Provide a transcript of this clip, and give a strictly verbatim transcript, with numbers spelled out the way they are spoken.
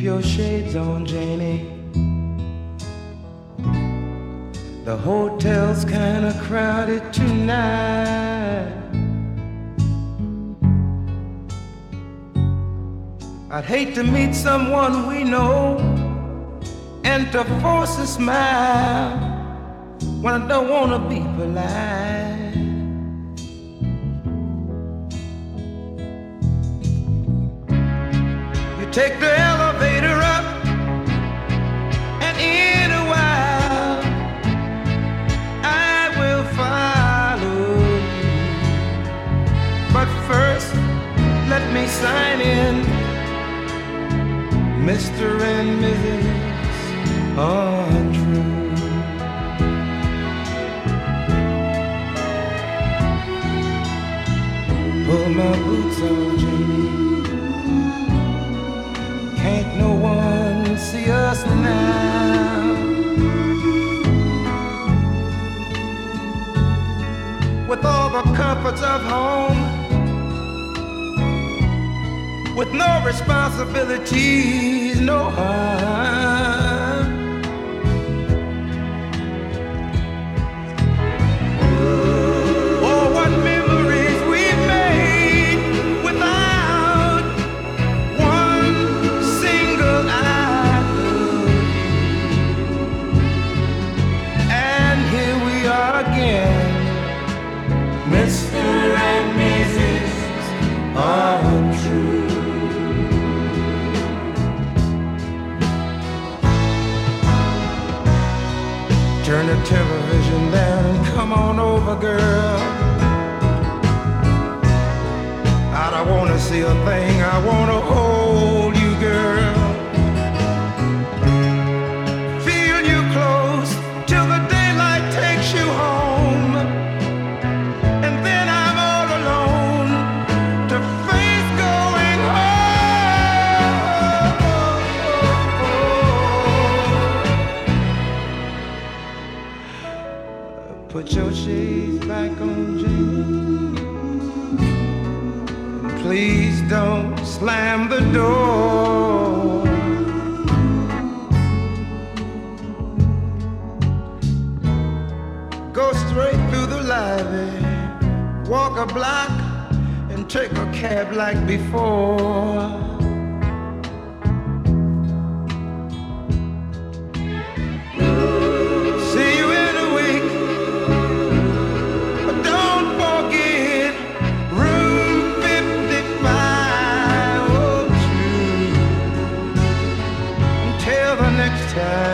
your shades on, Janie. The hotel's kinda crowded tonight. I'd hate to meet someone we know and to force a smile when I don't wanna be polite. You take the elevator up, and in a while I will follow you. But first, let me sign in, Mister and Missus Untrue. Pull my boots on, Janie. Can't no one see us now. With all the comforts of home, with no responsibilities, no harm. Oh, what memories we made without one single I love you. And here we are again, Mister and Missus Untrue. Turn the television down and come on over, girl. I don't wanna see a thing, I wanna hold you, girl. Feel you close till the daylight takes you home. And then I'm all alone to face going home. Put your shades back on, Janie. And please don't slam the door. Go straight through the library, walk a block, and take a cab like before. See you in a week, but don't forget room fifty-five oh two. Until the next time.